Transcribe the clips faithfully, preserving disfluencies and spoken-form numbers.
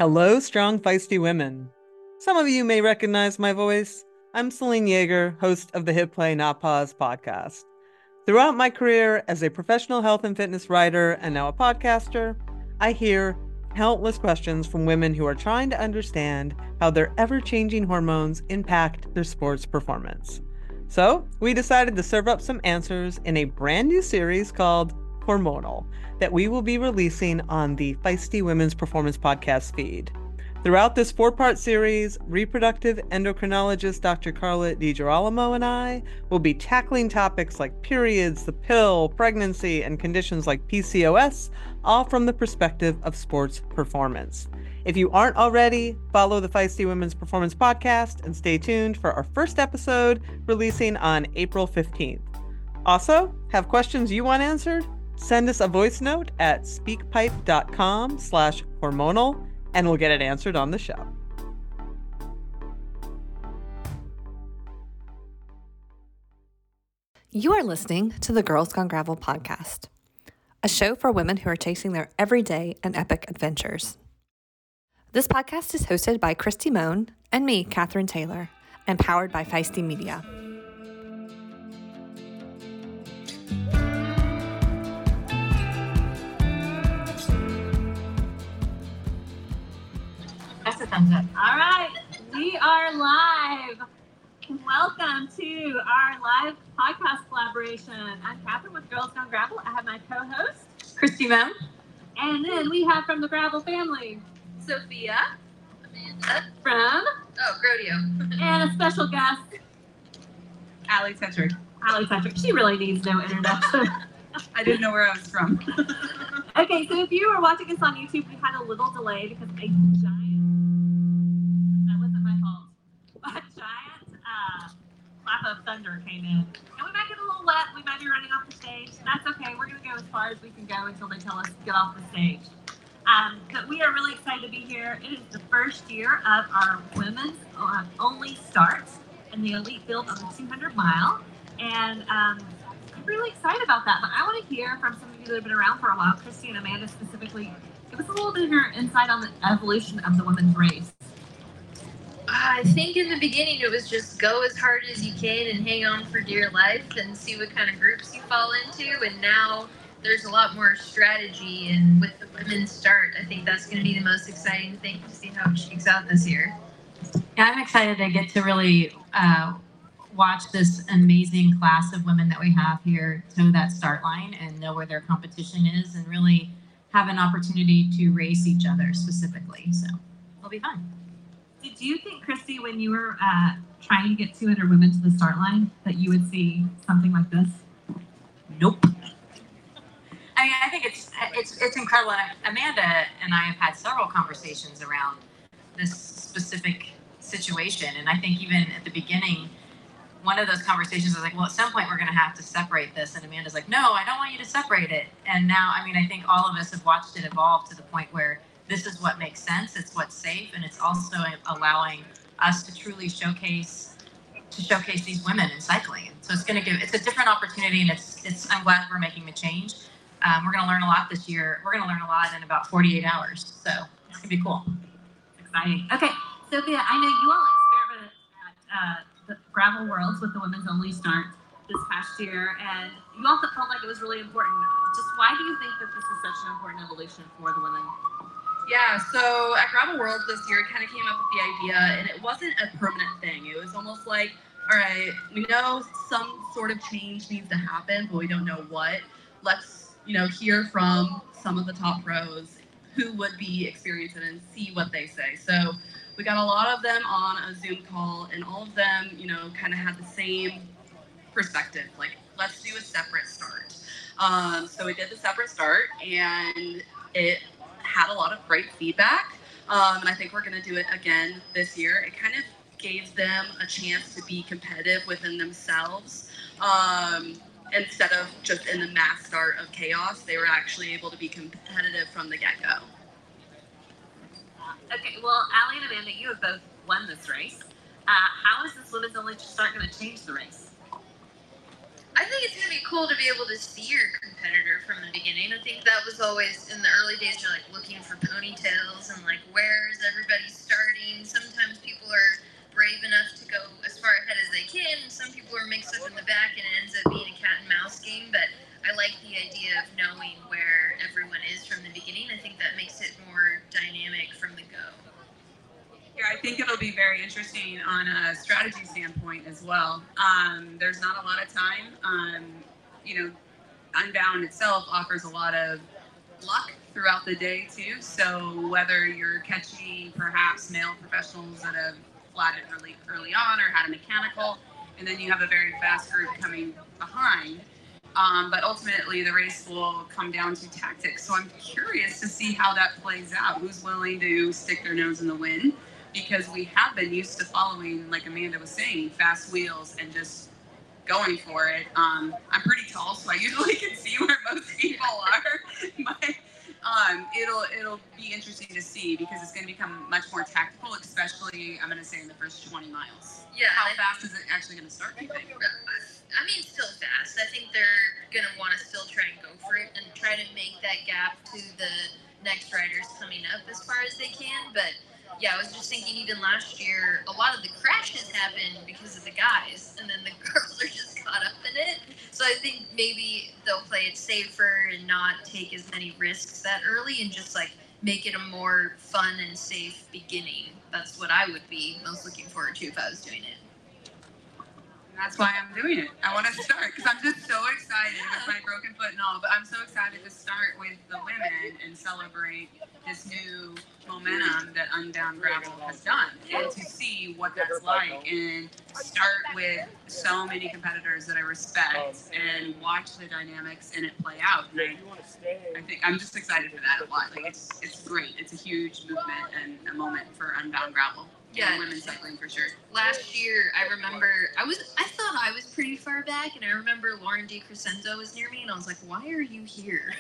Hello, strong, feisty women. Some of you may recognize my voice. I'm Celine Yeager, host of the Hit Play Not Pause podcast. Throughout my career as a professional health and fitness writer and now a podcaster, I hear countless questions from women who are trying to understand how their ever-changing hormones impact their sports performance. So, we decided to serve up some answers in a brand new series called Hormonal that we will be releasing on the Feisty Women's Performance Podcast feed. Throughout this four-part series, reproductive endocrinologist Doctor Carla DiGirolamo and I will be tackling topics like periods, the pill, pregnancy, and conditions like P C O S, all from the perspective of sports performance. If you aren't already, follow the Feisty Women's Performance Podcast and stay tuned for our first episode releasing on April fifteenth. Also, have questions you want answered? Send us a voice note at speakpipe.com slash hormonal and we'll get it answered on the show. You are listening to the Girls Gone Gravel podcast, a show for women who are chasing their everyday and epic adventures. This podcast is hosted by Christy Moan and me, Catherine Taylor, and powered by Feisty Media. That's a thumbs up. All right, we are live. Welcome to our live podcast collaboration. I'm Catherine with Girls Gone Gravel. I have my co-host, Christy Moan. And then we have from the Gravel family, Sophia. Amanda. From? Oh, Grodio. And a special guest, Allie Tetrick. Allie Tetrick. She really needs no introduction. I didn't know where I was from. Okay, so if you are watching us on YouTube, we had a little delay because a giant, that wasn't my fault, a giant uh, clap of thunder came in. And we might get a little wet, we might be running off the stage. That's okay, we're going to go as far as we can go until they tell us to get off the stage. Um, but we are really excited to be here. It is the first year of our women's uh, only start in the elite field of the two hundred mile. And um, I'm really excited about that. But I want to hear from some of you that have been around for a while, Christy and Amanda specifically. Give us a little bit of your insight on the evolution of the women's race. I think in the beginning it was just go as hard as you can and hang on for dear life and see what kind of groups you fall into. And now there's a lot more strategy. And with the women's start, I think that's going to be the most exciting thing to see how it shakes out this year. Yeah, I'm excited to get to really uh, watch this amazing class of women that we have here toe that start line and know where their competition is and really have an opportunity to race each other specifically. So it'll be fun. Did you think, Christy, when you were uh, trying to get two hundred women to the start line, that you would see something like this? Nope. I mean, I think it's it's it's incredible. And Amanda and I have had several conversations around this specific situation. And I think even at the beginning, one of those conversations was like, well, at some point we're going to have to separate this. And Amanda's like, no, I don't want you to separate it. And now, I mean, I think all of us have watched it evolve to the point where this is what makes sense. It's what's safe. And it's also allowing us to truly showcase, to showcase these women in cycling. So it's going to give, it's a different opportunity. And it's, it's, I'm glad we're making the change. Um, we're going to learn a lot this year. We're going to learn a lot in about forty-eight hours. So it's going to be cool. Exciting. Okay, Sophia, I know you all experimented at uh, the Gravel Worlds with the women's only start this past year, and you all felt like it was really important. Just why do you think that this is such an important evolution for the women? Yeah, so at Gravel Worlds this year, it kind of came up with the idea, and it wasn't a permanent thing. It was almost like, all right, we know some sort of change needs to happen, but we don't know what. Let's, you know, hear from some of the top pros who would be experienced it and see what they say. So we got a lot of them on a Zoom call, and all of them, you know, kind of had the same perspective. Like, let's do a separate start. Um, so we did the separate start, and it had a lot of great feedback. Um, and I think we're going to do it again this year. It kind of gave them a chance to be competitive within themselves. Um, instead of just in the mass start of chaos, they were actually able to be competitive from the get-go. Okay, well, Allie and Amanda, you have both won this race. Uh, how is this women's only start going to change the race? I think it's going to be cool to be able to see your competitor from the beginning. I think that was always, in the early days, you're like looking for ponytails and like, where is think it'll be very interesting on a strategy standpoint as well. Um, there's not a lot of time. Um, you know, Unbound itself offers a lot of luck throughout the day too. So whether you're catching perhaps male professionals that have flatted really early on or had a mechanical, and then you have a very fast group coming behind. Um, but ultimately, the race will come down to tactics. So I'm curious to see how that plays out. Who's willing to stick their nose in the wind? Because we have been used to following, like Amanda was saying, fast wheels and just going for it. Um, I'm pretty tall, so I usually can see where most people are. But um, it'll it'll be interesting to see because it's going to become much more tactical, especially I'm going to say in the first twenty miles. Yeah. How I, fast is it actually going to start? Do you think? I mean, still fast. I think they're going to want to still try and go for it and try to make that gap to the next riders coming up as far as they can. But yeah, I was just thinking even last year, a lot of the crashes happened because of the guys, and then the girls are just caught up in it. So I think maybe they'll play it safer and not take as many risks that early and just like make it a more fun and safe beginning. That's what I would be most looking forward to if I was doing it. And that's why I'm doing it. I want to start because I'm just so excited with my broken foot and all. But I'm so excited to start with the women and celebrate this new momentum that Unbound Gravel has done, and to see what that's like, and start with so many competitors that I respect and watch the dynamics and it play out. And I, I think I'm just excited for that a lot. Like it's it's great. It's a huge movement and a moment for Unbound Gravel. Yeah, women's cycling for sure. Last year, I remember I was I thought I was pretty far back, and I remember Lauren DiCrescenzo was near me, and I was like, "Why are you here?"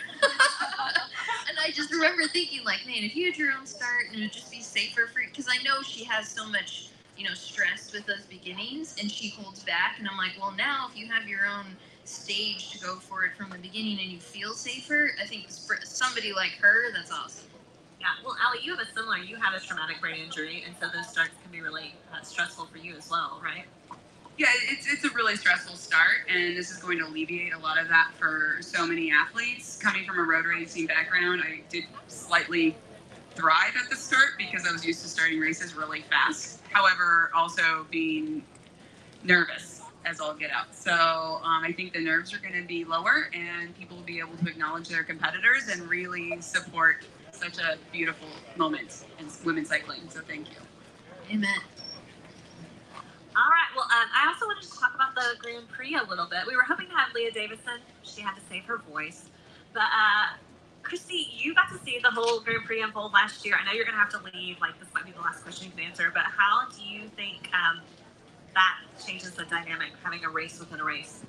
And I just remember thinking, like, man, if you had your own start, and it would just be safer for, because I know she has so much, you know, stress with those beginnings, and she holds back, and I'm like, well, now if you have your own stage to go for it from the beginning, and you feel safer, I think for somebody like her, that's awesome. Yeah, well, Allie, you have a similar, you have a traumatic brain injury, and so those starts can be really uh, stressful for you as well, right? Yeah, it's it's a really stressful start, and this is going to alleviate a lot of that for so many athletes. Coming from a road racing background, I did slightly thrive at the start because I was used to starting races really fast. However, also being nervous as all get out. So um, I think the nerves are going to be lower, and people will be able to acknowledge their competitors and really support such a beautiful moment in women's cycling. So thank you. Amen. All right. Well, um, I also wanted to talk about the Grand Prix a little bit. We were hoping to have Leah Davison. She had to save her voice. But, uh, Christy, you got to see the whole Grand Prix unfold last year. I know you're going to have to leave. Like, this might be the last question you can answer. But how do you think um, that changes the dynamic, having a race within a race?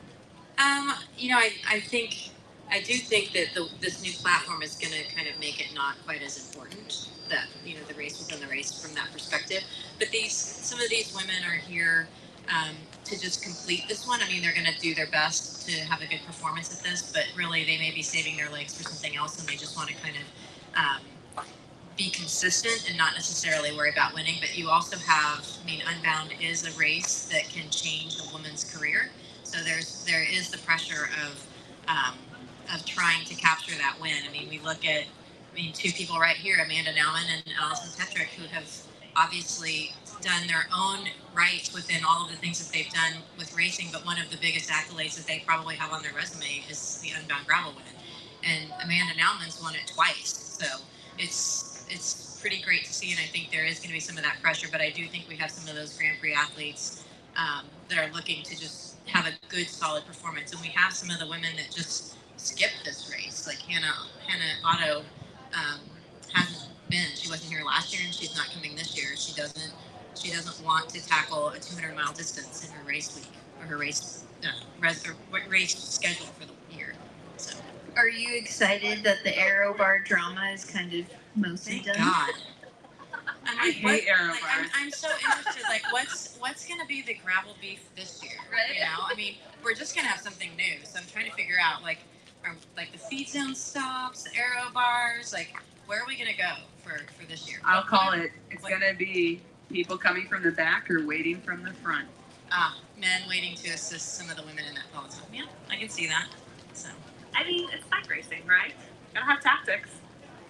Um, you know, I, I think, I do think that the, this new platform is going to kind of make it not quite as important, that, you know, the race within the race from that perspective. But these, some of these women are here um, to just complete this one. I mean, they're going to do their best to have a good performance at this, but really they may be saving their legs for something else, and they just want to kind of um, be consistent and not necessarily worry about winning. But you also have, I mean, Unbound is a race that can change a woman's career. So there's there is the pressure of um, of trying to capture that win. I mean, we look at, I mean, two people right here, Amanda Nauman and Alison Tetrick, who have obviously done their own right within all of the things that they've done with racing, but one of the biggest accolades that they probably have on their resume is the Unbound Gravel win. And Amanda Nauman's won it twice. So it's it's pretty great to see, and I think there is going to be some of that pressure, but I do think we have some of those Grand Prix athletes um, that are looking to just have a good, solid performance. And we have some of the women that just skipped this race, like Hannah Hannah Otto um, hasn't been. She wasn't here last year, and she's not coming this year. She doesn't she doesn't want to tackle a two hundred mile distance in her race week or her race uh, res, or race schedule for the year. So, are you excited that the Aero Bar drama is kind of mostly thank done? God. I'm I like, hate what, aero like, bars. I'm, I'm so interested. Like, what's what's gonna be the gravel beef this year? Right. You know, I mean, we're just gonna have something new. So I'm trying to figure out, like, are, like the feed zone stops, the aero bars. Like, where are we gonna go for for this year? I'll call it. It's what- gonna be people coming from the back or waiting from the front. Ah, men waiting to assist some of the women in that peloton. Yeah, I can see that. So I mean, it's bike racing, right? Gotta have tactics. I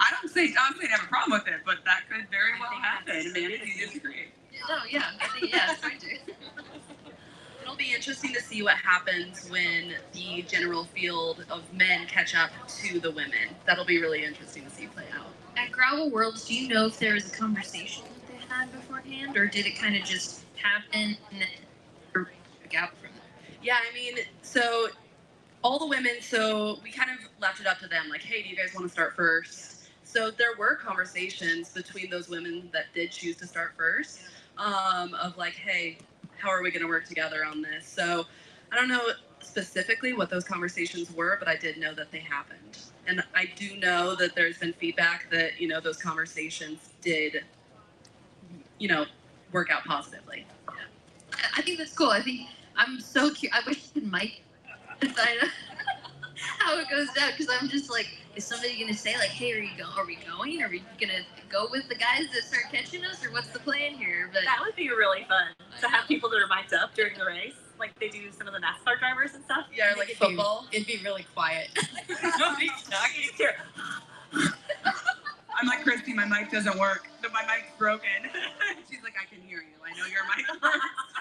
I don't say I don't say I have a problem with it, but that could very well happen. Amanda, do you disagree? No, yeah, I think yeah, it's going to. It'll be interesting to see what happens when the general field of men catch up to the women. That'll be really interesting to see play out. At Gravel Worlds, do you know if there was a conversation that they had beforehand, or did it kind of just happen and then or a gap from there? Yeah, I mean, so all the women, so we kind of left it up to them, like, hey, do you guys want to start first? So there were conversations between those women that did choose to start first, um, of like, hey, how are we going to work together on this? So I don't know specifically what those conversations were, but I did know that they happened. And I do know that there's been feedback that, you know, those conversations did, you know, work out positively. Yeah. I think that's cool. I think I'm so cute. I wish I could mic decide how it goes down, because I'm just like, is somebody going to say like, hey, are you go? Are we going? Are we going to go with the guys that start catching us, or what's the plan here? But that would be really fun to have people that are mic'd up during the race, like they do some of the NASCAR drivers and stuff. Yeah, like it'd football. Be, it'd be really quiet. Nobody's talking. You just hear, I'm like, Christy, my mic doesn't work. My mic's broken. She's like, I can hear you. I know your mic works.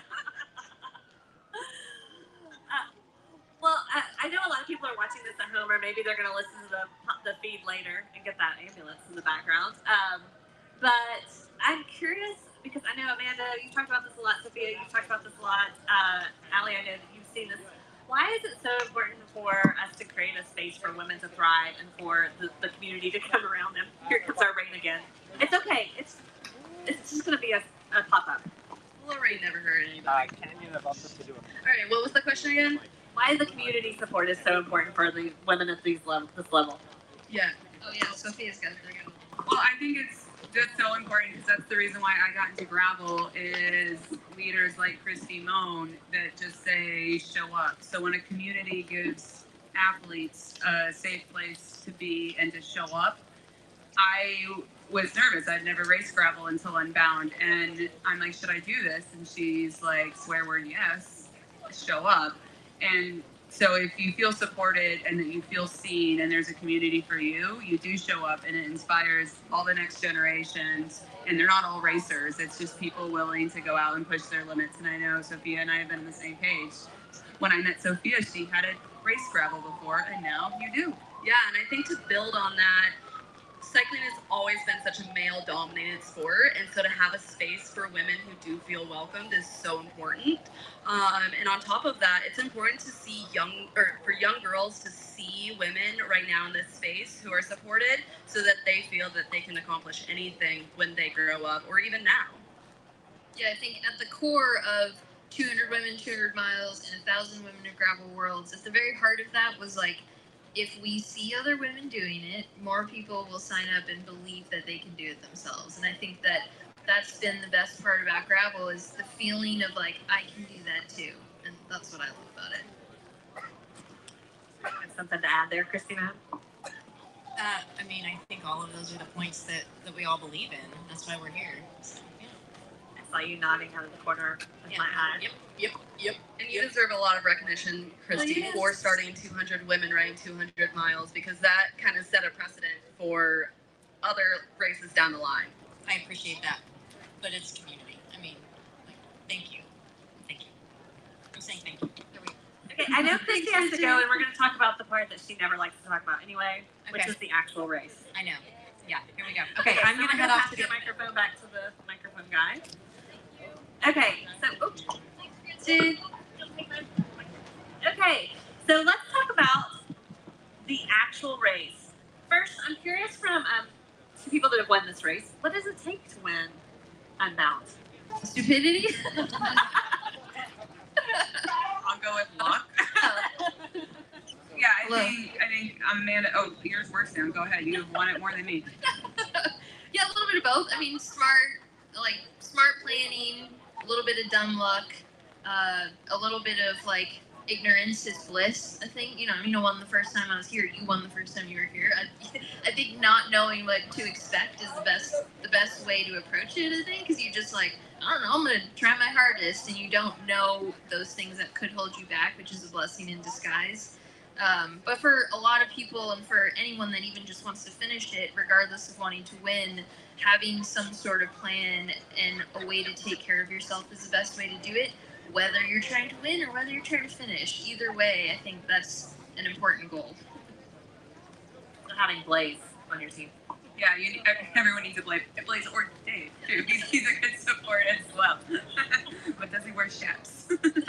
Well, I, I know a lot of people are watching this at home, or maybe they're going to listen to the the feed later and get that ambulance in the background. Um, but I'm curious, because I know, Amanda, you talked about this a lot. Sophia, you talked about this a lot. Uh, Allie, I know that you've seen this. Why is it so important for us to create a space for women to thrive and for the, the community to come around them? Here comes our rain again. It's okay. It's it's just going to be a, a pop-up. Lorraine never heard anybody. Uh, Canyon have also to do it. All right, what was the question again? Why is the community support is so important for the women at these level, this level? Yeah. Oh yeah, Sophia's got it. Well, I think it's just so important because that's the reason why I got into gravel is leaders like Christy Moan that just say show up. So when a community gives athletes a safe place to be and to show up, I was nervous. I'd never raced gravel until Unbound, and I'm like, should I do this? And she's like, swear word yes, show up. And so if you feel supported and that you feel seen and there's a community for you, you do show up, and it inspires all the next generations. And they're not all racers. It's just people willing to go out and push their limits. And I know Sophia and I have been on the same page. When I met Sophia, she hadn't raced gravel before, and now you do. Yeah, and I think to build on that, cycling has always been such a male-dominated sport, and so to have a space for women who do feel welcomed is so important. Um, and on top of that, it's important to see young, or for young girls to see women right now in this space who are supported, so that they feel that they can accomplish anything when they grow up, or even now. Yeah, I think at the core of two hundred women, two hundred miles, and one thousand women at Gravel Worlds, at the very heart of that was like, if we see other women doing it, more people will sign up and believe that they can do it themselves. And I think that that's been the best part about gravel, is the feeling of like, I can do that too. And that's what I love about it. Have something to add there, Christina? Uh, I mean, I think all of those are the points that, that we all believe in. That's why we're here. So, yeah. I saw you nodding out of the corner of Yeah. my eye. Yep, yep, yep. And you deserve a lot of recognition, Christy, Oh, yes. for starting two hundred women riding two hundred miles, because that kind of set a precedent for other races down the line. I appreciate that. But it's community. I mean, like, thank you. Thank you. I'm saying thank you. There we go. Okay, I know Christy has to go, and we're going to talk about the part that she never likes to talk about anyway, which Okay. is the actual race. I know. Yeah, here we go. Okay, Okay, I'm so going to we're head gonna off to the microphone back to the microphone guy. Okay, so, oops. Did- okay, so let's talk about the actual race. First, I'm curious from um, some people that have won this race, what does it take to win Unbound? Stupidity? I'll go with luck. Yeah, I Look. think I think Amanda. Oh, yours works now. Go ahead. You've won it more than me. Yeah, a little bit of both. I mean, smart, like smart planning, a little bit of dumb luck, uh, a little bit of like ignorance is bliss. I think you know. You know, won the first time I was here. You won the first time you were here. I, I think not knowing what to expect is the best the best way to approach it. I think because you just like I don't know. I'm gonna try my hardest, and you don't know those things that could hold you back, which is a blessing in disguise. Um, but for a lot of people and for anyone that even just wants to finish it, regardless of wanting to win, having some sort of plan and a way to take care of yourself is the best way to do it, whether you're trying to win or whether you're trying to finish. Either way, I think that's an important goal. Having Blaze on your team. Yeah, you, everyone needs a Blaze. Blaze or Dave, too. He's, he's a good support as well. But does he wear chaps?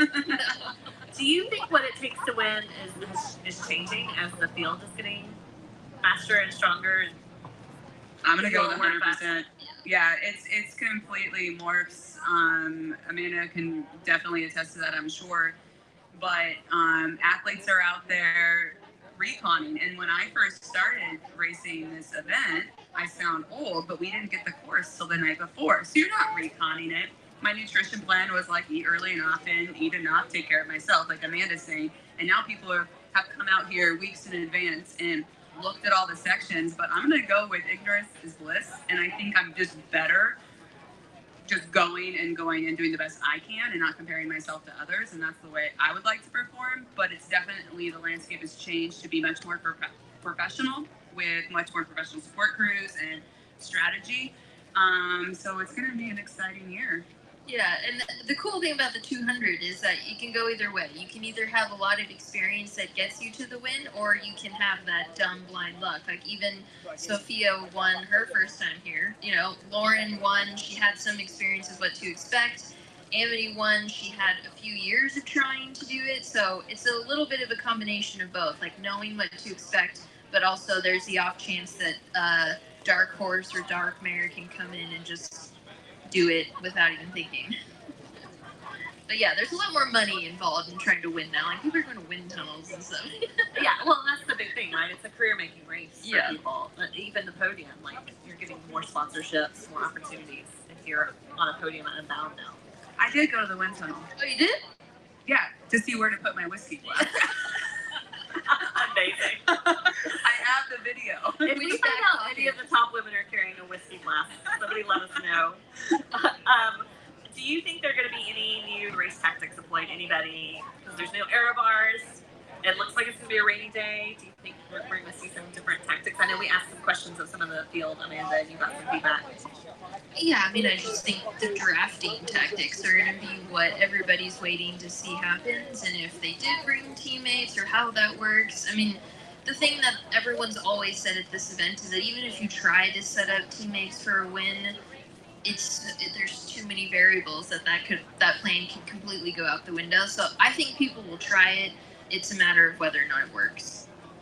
Do you think what it takes to win is, is is changing as the field is getting faster and stronger? And I'm gonna go with one hundred percent. Yeah, it's it's completely morphs. Um, Amanda can definitely attest to that, I'm sure. But um, athletes are out there reconning, and when I first started racing this event, I sound old, but we didn't get the course till the night before, so you're not reconning it. My nutrition plan was like eat early and often, eat enough, take care of myself, like Amanda's saying. And now people are, have come out here weeks in advance and looked at all the sections, but I'm gonna go with ignorance is bliss, and I think I'm just better just going and going and doing the best I can and not comparing myself to others, and that's the way I would like to perform. But it's definitely, the landscape has changed to be much more pro- professional with much more professional support crews and strategy. Um, so it's gonna be an exciting year. Yeah, and the, the cool thing about the two hundred is that you can go either way. You can either have a lot of experience that gets you to the win, or you can have that dumb blind luck. Like even Sophia won her first time here. You know, Lauren won. She had some experience of what to expect. Amity won. She had a few years of trying to do it. So it's a little bit of a combination of both, like knowing what to expect, but also there's the off chance that uh, Dark Horse or Dark Mare can come in and just do it without even thinking. But yeah, there's a lot more money involved in trying to win now. Like people are going to wind tunnels and stuff. Yeah, well, that's the big thing, right? It's a career-making race for Yeah. people. But even the podium, like you're getting more sponsorships, more opportunities if you're on a podium at Unbound now. I did go to the wind tunnel. Oh, you did? Yeah, to see where to put my whiskey glass. Amazing. I have the video. If we find out any of the top women are carrying a whiskey glass, somebody let us know. um, do you think there are going to be any new race tactics employed? Anybody? Because there's no aero bars. It looks like it's going to be a rainy day. Do you think we're, we're going to see some different tactics? I know we asked some questions of some of the field, Amanda, and you got some feedback. Yeah, I mean, I just think the drafting tactics are going to be what everybody's waiting to see happens, and if they did bring teammates or how that works. I mean, the thing that everyone's always said at this event is that even if you try to set up teammates for a win, it's it, there's too many variables that that could that plan can completely go out the window. So I think people will try it. It's a matter of whether or not it works.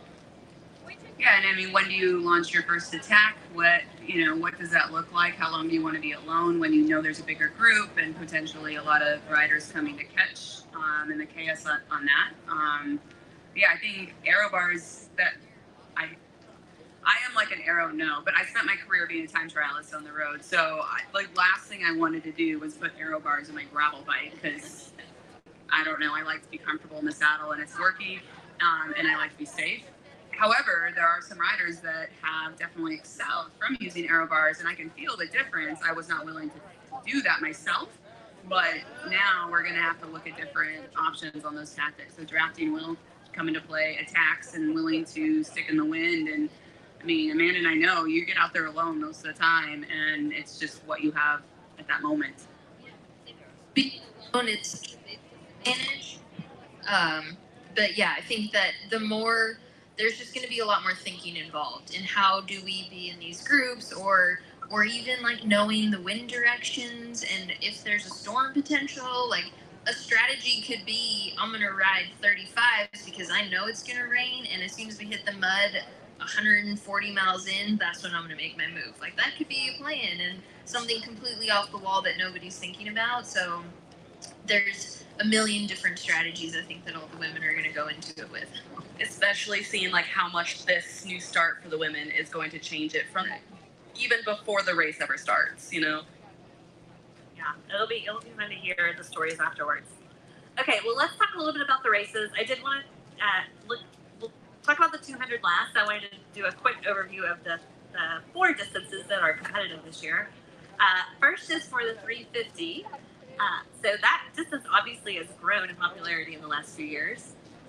Yeah, and I mean, when do you launch your first attack? What, you know, what does that look like? How long do you want to be alone when you know there's a bigger group and potentially a lot of riders coming to catch, um, and the chaos on, on that? Um, yeah, I think aero bars, that I I am like an aero no, but I spent my career being a time trialist on the road. So I, like last thing I wanted to do was put aero bars in my gravel bike because I don't know, I like to be comfortable in the saddle and it's working, um, and I like to be safe. However, there are some riders that have definitely excelled from using aero bars, and I can feel the difference. I was not willing to do that myself, but now we're going to have to look at different options on those tactics. So drafting will come into play, attacks, and willing to stick in the wind. And I mean, Amanda and I know you get out there alone most of the time, and it's just what you have at that moment. Being alone, it's advantage. Um, but yeah, I think that the more there's just going to be a lot more thinking involved in how do we be in these groups, or or even like knowing the wind directions, and if there's a storm potential. Like a strategy could be, I'm going to ride thirty-fives because I know it's going to rain, and as soon as we hit the mud one hundred forty miles in, that's when I'm going to make my move. Like that could be a plan, and something completely off the wall that nobody's thinking about. So there's a million different strategies I think that all the women are going to go into it with. Especially seeing like how much this new start for the women is going to change it from even before the race ever starts, you know? Yeah, it'll be it'll be fun to hear the stories afterwards. Okay, well, let's talk a little bit about the races. I did want to uh, look, we'll talk about the two hundred last. I wanted to do a quick overview of the, the four distances that are competitive this year. Uh, first is for the three fifty. Uh, so that distance obviously has grown in popularity in the last few years.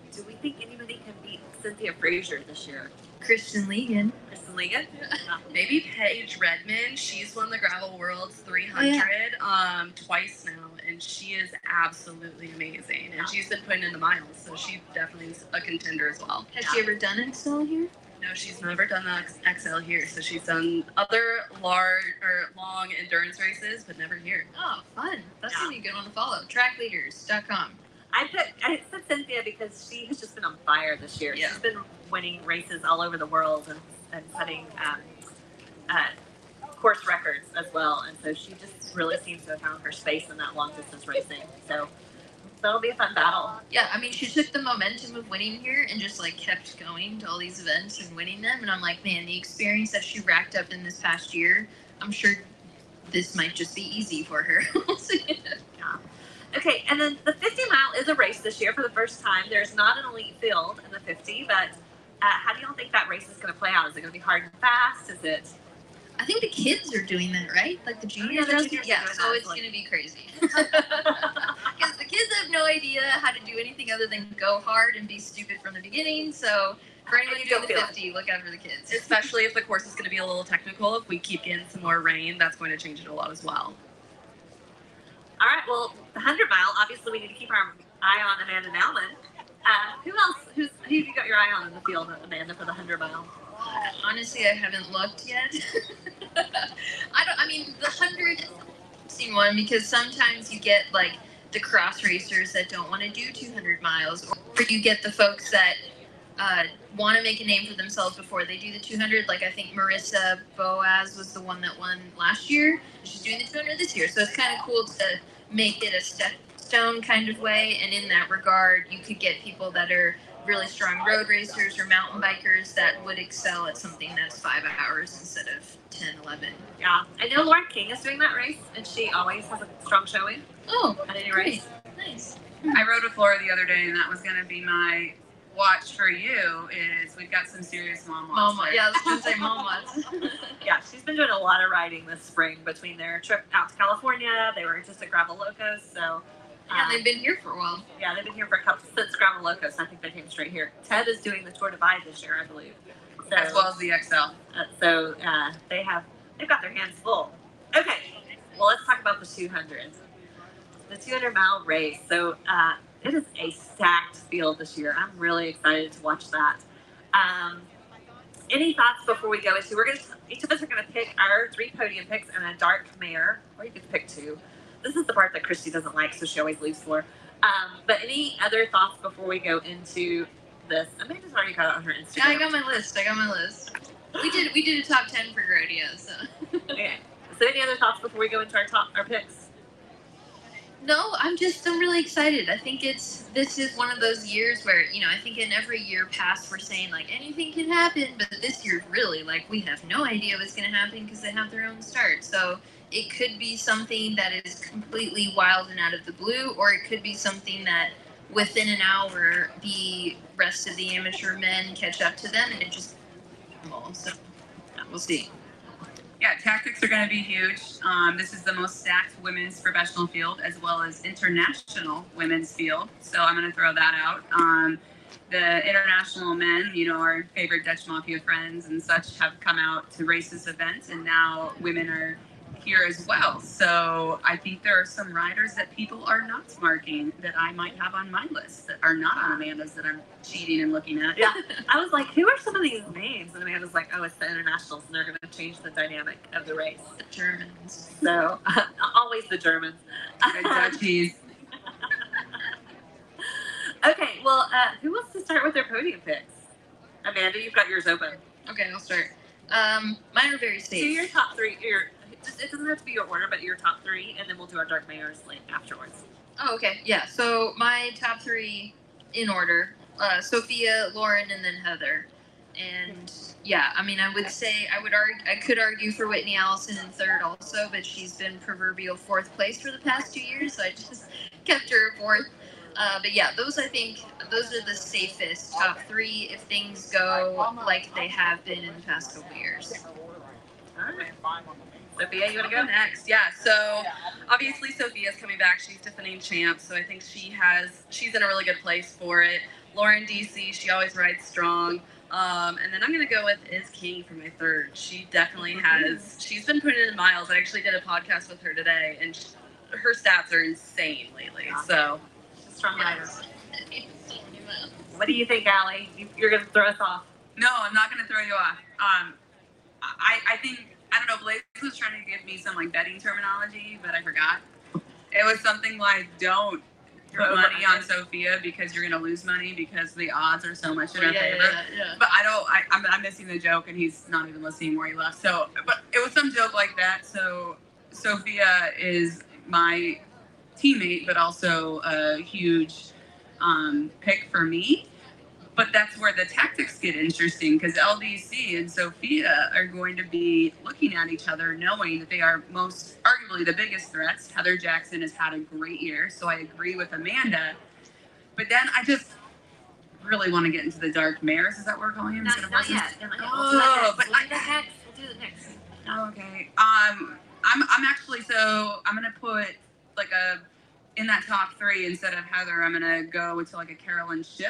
do we think anybody can beat Cynthia Frazier this year? Kristen Ligon. Kristen Ligon? Maybe Paige Redmond. She's won the Gravel Worlds three hundred Oh, um, twice now, and she is absolutely amazing. And she's been putting in the miles, so she definitely is a contender as well. Has she ever done X L here? No, she's never done the X L here, so she's done other large or long endurance races, but never here. Oh, fun. That's Yeah. going to be a good one to follow. track leaders dot com. I put I said Cynthia because she has just been on fire this year. Yeah. She's been winning races all over the world and, and setting um, uh, course records as well. And so she just really seems to have found her space in that long distance racing. So that'll be a fun battle. Yeah, I mean, she took the momentum of winning here and just, like, kept going to all these events and winning them. And I'm like, man, the experience that she racked up in this past year, I'm sure this might just be easy for her. We'll see. Yeah. Okay, and then the fifty mile is a race this year for the first time. There's not an elite field in the fifty, but uh, how do you all think that race is going to play out? Is it going to be hard and fast? Is it? I think the kids are doing that, right? Like the juniors the are juniors are Yeah, doing so that, it's like- going to be crazy. Because the kids have no idea how to do anything other than go hard and be stupid from the beginning. So for anyone who's Don't in the feel it. fifty, look out for the kids. Especially if the course is going to be a little technical. If we keep getting some more rain, that's going to change it a lot as well. All right, well, the one hundred mile, obviously we need to keep our eye on Amanda Nauman. Uh, who else? Who's, who have you got your eye on in the field, Amanda, for the one hundred mile? Honestly, I haven't looked yet. I don't. I mean, the hundred. I've seen one because sometimes you get like the cross racers that don't want to do two hundred miles, or you get the folks that uh, want to make a name for themselves before they do the two hundred. Like I think Marissa Boaz was the one that won last year. She's doing the two hundred this year, so it's kind of cool to make it a stepstone kind of way. And in that regard, you could get people that are really strong road racers or mountain bikers that would excel at something that's five hours instead of ten, eleven. Yeah, I know Lauren King is doing that race, and she always has a strong showing Oh, at any great. race. Nice. I rode with Laura the other day, and that was going to be my watch for you. Is we've got some serious mom watch. Mama, yeah, I was going to say mama. Yeah, she's been doing a lot of riding this spring between their trip out to California. They were just at Gravel Locos, so. Yeah, um, they've been here for a while. Yeah, they've been here for a couple since Gravel Locos. I think they came straight here. Ted is doing the Tour Divide this year, I believe. So, As well as the X L. uh, so uh, they have they've got their hands full. Okay, well let's talk about the two hundred. The two hundred mile race. So uh, it is a stacked field this year. I'm really excited to watch that. Um, any thoughts before we go into? We're gonna each of us are gonna pick our three podium picks and a dark mare, or you could pick two. This is the part that Christy doesn't like, so she always leaves for. Um, but any other thoughts before we go into this? Amanda's already got it on her Instagram. Yeah, I got my list. I got my list. We did we did a top ten for Grodia, so. Okay. So any other thoughts before we go into our top our picks? No, I'm just I'm really excited. I think it's this is one of those years where, you know, I think in every year past we're saying like anything can happen, but this year really like we have no idea what's going to happen because they have their own start. So it could be something that is completely wild and out of the blue, or it could be something that within an hour the rest of the amateur men catch up to them and it just so yeah, we'll see. Yeah, tactics are going to be huge. Um, this is the most stacked women's professional field as well as international women's field. So I'm going to throw that out. Um, the international men, you know, our favorite Dutch Mafia friends and such have come out to race this event, and now women are here as well. So I think there are some riders that people are not marking that I might have on my list that are not on Amanda's that I'm cheating and looking at. Yeah, I was like, who are some of these names? And Amanda's like, oh, it's the internationals, and they're going to change the dynamic of the race. The Germans. So always the Germans. The Dutchies. Okay, well, uh, who wants to start with their podium picks? Amanda, you've got yours open. Okay, I'll start. Um, mine are very Do safe. your top three. Your just it doesn't have to be your order, but your top three, and then we'll do our dark mayors like afterwards. Oh, okay. Yeah. So my top three in order: uh, Sophia, Lauren, and then Heather. And yeah, I mean, I would say I would argue I could argue for Whitney Allison in third also, but she's been proverbial fourth place for the past two years, so I just kept her fourth. Uh, but yeah, those I think those are the safest top three if things go like they have been in the past couple years. All right. Sophia, you want to Go go? next. Yeah. So obviously Sophia's coming back. She's defending champ, so I think she has she's in a really good place for it. Lauren D C, she always rides strong. Um, and then I'm gonna go with Is King for my third. She definitely has. She's been putting in miles. I actually did a podcast with her today, and she, her stats are insane lately. So, strong rider. What do you think, Allie? You, you're gonna throw us off? No, I'm not gonna throw you off. Um, I I think I don't know. Blaze was trying to give me some like betting terminology, but I forgot. It was something like don't put money on Sophia because you're gonna lose money because the odds are so much in her yeah, favor. yeah, yeah. But I don't. I, I'm, I'm missing the joke, and he's not even listening where he left. So, but it was some joke like that. So Sophia is my teammate, but also a huge um, pick for me. But that's where the tactics get interesting because L D C and Sophia are going to be looking at each other, knowing that they are most arguably the biggest threats. Heather Jackson has had a great year, so I agree with Amanda. But then I just really want to get into the dark mares. Is that what we're calling them? Not, not yet. Not yet. Oh, we'll do that next. but We'll do I- that next. We'll do it next. Okay. Um, I'm I'm actually so I'm gonna put like a in that top three instead of Heather. I'm gonna go to like a Carolyn Schiff.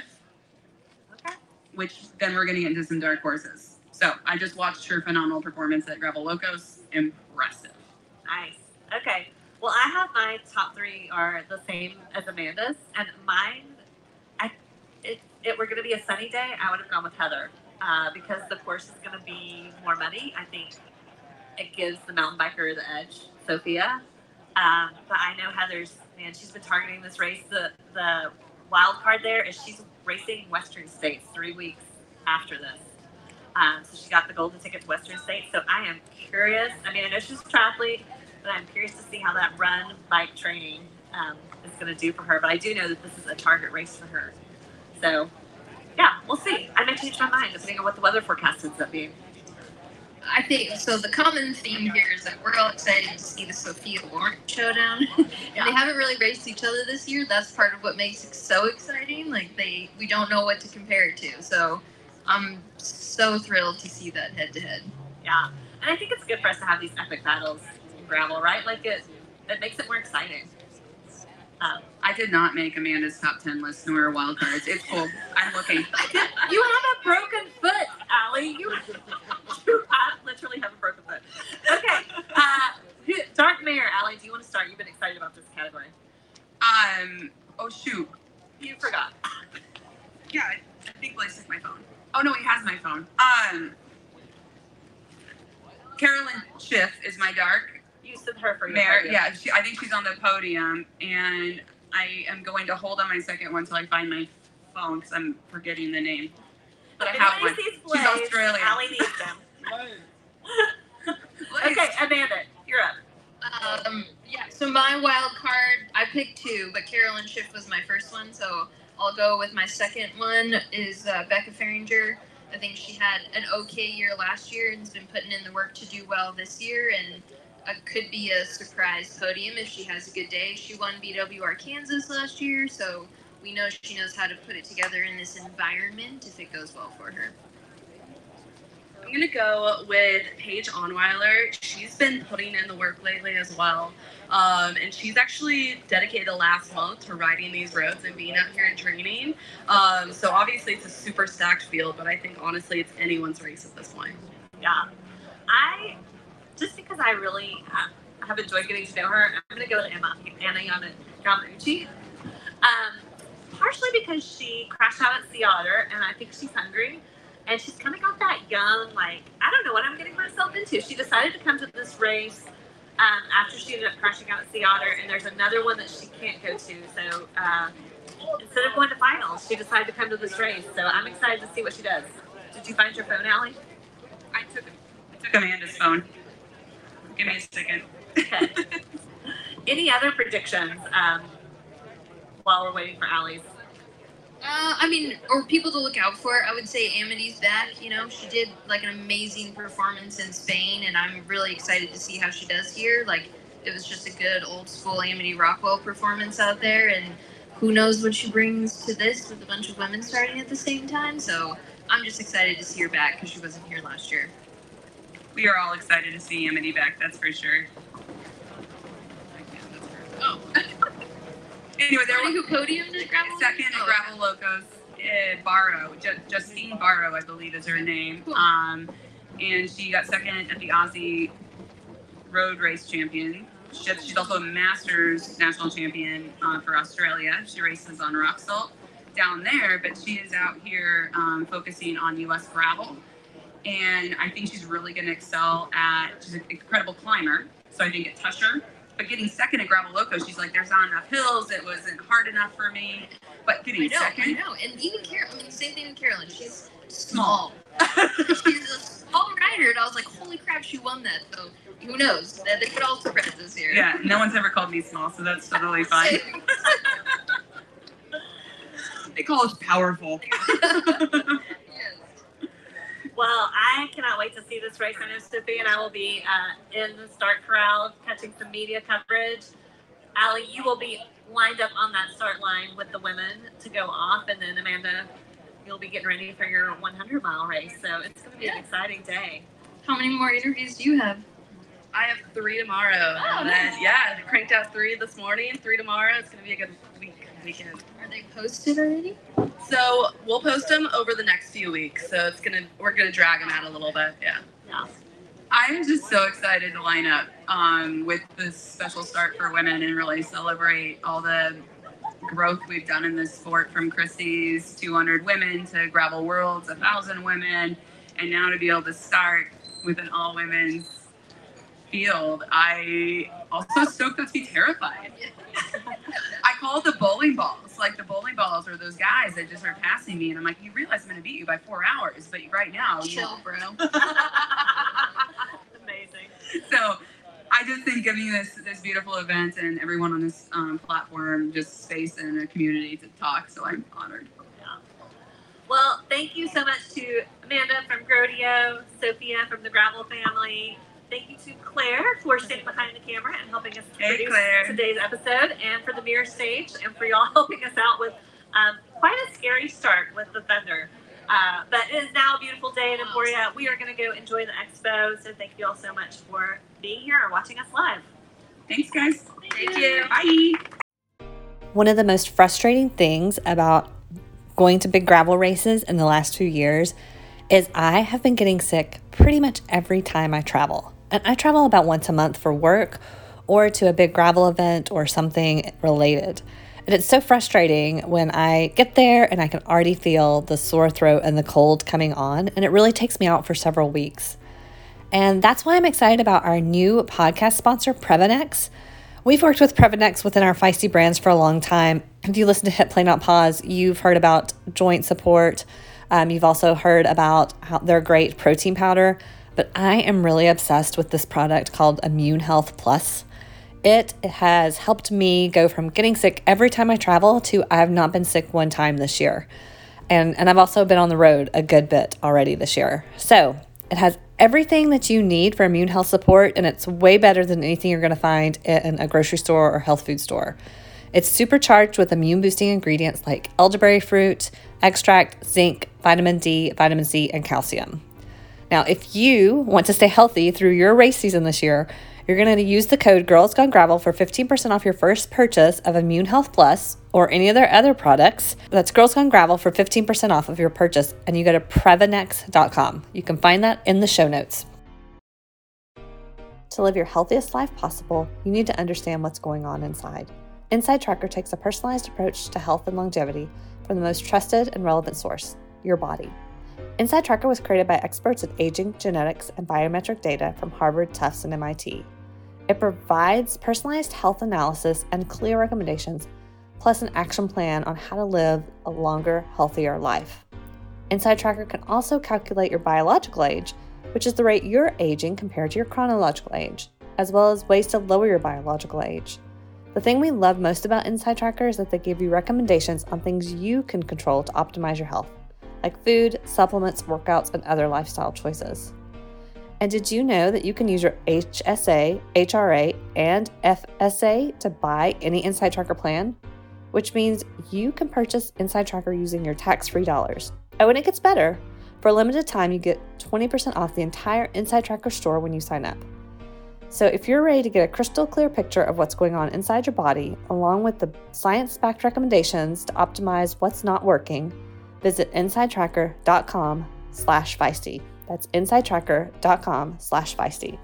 Okay. Which then we're gonna get into some dark horses. So I just watched her phenomenal performance at Gravel Locos. Impressive. Nice. Okay. Well, I have my top three are the same as Amanda's, and mine, I, it, it were going to be a sunny day, I would have gone with Heather, uh, because the course is going to be more muddy. I think it gives the mountain biker the edge, Sophia. Um, but I know Heather's, man, she's been targeting this race. The the wild card there is she's racing Western States three weeks after this. Um, so she got the golden ticket to Western States. So I am curious. I mean, I know she's a triathlete, but I'm curious to see how that run bike training um, is going to do for her. But I do know that this is a target race for her. So, yeah, we'll see. I may change my mind depending on what the weather forecast ends up being. I think so. The common theme here is that we're all excited to see the Sophia Lauren showdown, and Yeah. they haven't really raced each other this year. That's part of what makes it so exciting. Like they, we don't know what to compare it to. So I'm so thrilled to see that head to head. Yeah, and I think it's good for us to have these epic battles in gravel, right? Like it, it makes it more exciting. Um, I did not make Amanda's top ten list nor wild cards. It's cool. I'm looking. you have a broken foot, Allie. You, you have, literally have a broken foot. Okay, uh, Dark Mare, Allie. Do you want to start? You've been excited about this category. Um. Oh shoot. You forgot. Yeah, I, I think Blaze took my phone. Oh no, he has my phone. Um. Carolyn Schiff is my dark You said her for your mare. podium. Yeah, she, I think she's on the podium, and I am going to hold on my second one until I find my phone because I'm forgetting the name. But I If have anybody one. sees She's Blaze, Australian. Allie needs them. Blaze. Okay, Amanda, you're up. Um, yeah. So my wild card, I picked two, but Carolyn Schiff was my first one. So I'll go with my second one is uh, Becca Fahringer. I think she had an okay year last year and has been putting in the work to do well this year, and uh, could be a surprise podium if she has a good day. She won B W R Kansas last year, so we know she knows how to put it together in this environment if it goes well for her. I'm gonna go with Paige Onweiler. She's been putting in the work lately as well, um, and she's actually dedicated the last month to riding these roads and being out here and training. Um, so obviously it's a super stacked field, but I think honestly it's anyone's race at this point. Yeah, I just because I really uh, have enjoyed getting to know her, I'm gonna go with Emma Anna Yana Yamauchi. Um, partially because she crashed out at Sea Otter, and I think she's hungry. And she's kind of got that young, like, I don't know what I'm getting myself into. She decided to come to this race um, after she ended up crashing out at Sea Otter, and there's another one that she can't go to. So um, instead of going to finals, she decided to come to this race. So I'm excited to see what she does. Did you find your phone, Allie? I took I took Amanda's phone. Give me a second. Okay. Any other predictions um, while we're waiting for Allie's? Uh, I mean, or people to look out for. I would say Amity's back. You know, she did like an amazing performance in Spain, and I'm really excited to see how she does here. Like, it was just a good old school Amity Rockwell performance out there, and who knows what she brings to this with a bunch of women starting at the same time. So I'm just excited to see her back because she wasn't here last year. We are all excited to see Amity back, that's for sure. Oh. Anyway, there Somebody was who podiumed at Gravel? second at Oh, Gravel Locos, uh, Barrow, Ju- Justine Barrow, I believe is her name. Cool. Um, and she got second at the Aussie Road Race Championship. She's also a Masters national champion uh, for Australia. She races on rock salt down there, but she is out here um, focusing on U S gravel. And I think she's really going to excel at, she's an incredible climber. So I think at Tusher, but getting second at Gravel Loco, she's like, there's not enough hills. It wasn't hard enough for me. But getting I know, second. I know. And even Carol, I mean, same thing with Carolyn. She's small. She's a small rider, and I was like, holy crap, she won that. So who knows? They could all surprise this year. Yeah, no one's ever called me small, so that's totally fine. They call us powerful. Well, I cannot wait to see this race. I know Sophie and I will be uh, in the start corral catching some media coverage. Allie, you will be lined up on that start line with the women to go off, and then Amanda, you'll be getting ready for your one hundred mile race. So it's going to be Yeah. an exciting day. How many more interviews do you have? I have three tomorrow. Oh, and nice. then, yeah, cranked out three this morning, three tomorrow. It's going to be a good week, weekend. Are they posted already? So we'll post them over the next few weeks. So it's gonna, we're gonna drag them out a little bit. Yeah. Yeah. I'm just so excited to line up um, with this special start for women and really celebrate all the growth we've done in this sport, from Christie's two hundred women to Gravel Worlds, one thousand women, and now to be able to start with an all women's field. I also stoked to be terrified. I call it the bowling balls. Like the bowling balls are those guys that just are passing me, and I'm like, you realize I'm going to beat you by four hours, but right now, you Chill, bro. Amazing. So I just think giving this this beautiful event and everyone on this um, platform just space and a community to talk. So I'm honored. Yeah. Well, thank you so much to Amanda from Grodeo, Sophia from the Gravel family. Thank you to Claire for sitting behind the camera and helping us Hey, produce Claire. today's episode, and for the Mirror Stage, and for y'all helping us out with um, quite a scary start with the thunder. Uh, but it is now a beautiful day in Emporia. We are going to go enjoy the expo. So thank you all so much for being here or watching us live. Thanks, guys. Thank you. Bye. One of the most frustrating things about going to big gravel races in the last few years is I have been getting sick pretty much every time I travel. And I travel about once a month for work or to a big gravel event or something related. And it's so frustrating when I get there and I can already feel the sore throat and the cold coming on, and it really takes me out for several weeks. And that's why I'm excited about our new podcast sponsor, Previnex. We've worked with Previnex within our Feisty brands for a long time. If you listen to Hit Play Not Pause, you've heard about joint support. Um, you've also heard about how their great protein powder. But I am really obsessed with this product called Immune Health Plus. It has helped me go from getting sick every time I travel to I have not been sick one time this year. And, and I've also been on the road a good bit already this year. So it has everything that you need for immune health support, and it's way better than anything you're going to find in a grocery store or health food store. It's supercharged with immune boosting ingredients like elderberry fruit, extract, zinc, vitamin D, vitamin C, and calcium. Now, if you want to stay healthy through your race season this year, you're going to use the code Girls Gone Gravel for fifteen percent off your first purchase of Immune Health Plus or any of their other products. That's Girls Gone Gravel for fifteen percent off of your purchase, and you go to Previnex dot com. You can find that in the show notes. To live your healthiest life possible, you need to understand what's going on inside. Inside Tracker takes a personalized approach to health and longevity from the most trusted and relevant source, your body. Inside Tracker was created by experts in aging, genetics, and biometric data from Harvard, Tufts, and M I T. It provides personalized health analysis and clear recommendations, plus an action plan on how to live a longer, healthier life. Inside Tracker can also calculate your biological age, which is the rate you're aging compared to your chronological age, as well as ways to lower your biological age. The thing we love most about Inside Tracker is that they give you recommendations on things you can control to optimize your health, like food, supplements, workouts, and other lifestyle choices. And did you know that you can use your H S A, H R A, and F S A to buy any Inside Tracker plan? Which means you can purchase Inside Tracker using your tax-free dollars. Oh, and it gets better. For a limited time, you get twenty percent off the entire Inside Tracker store when you sign up. So if you're ready to get a crystal clear picture of what's going on inside your body, along with the science-backed recommendations to optimize what's not working, visit insidetracker.com slash feisty. That's insidetracker.com slash feisty.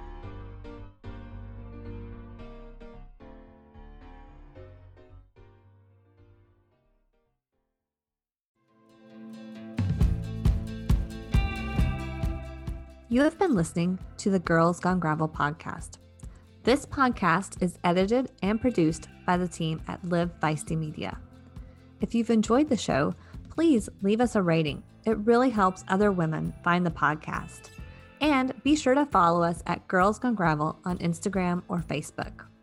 You have been listening to the Girls Gone Gravel podcast. This podcast is edited and produced by the team at Live Feisty Media. If you've enjoyed the show, please leave us a rating. It really helps other women find the podcast. And be sure to follow us at Girls Gone Gravel on Instagram or Facebook.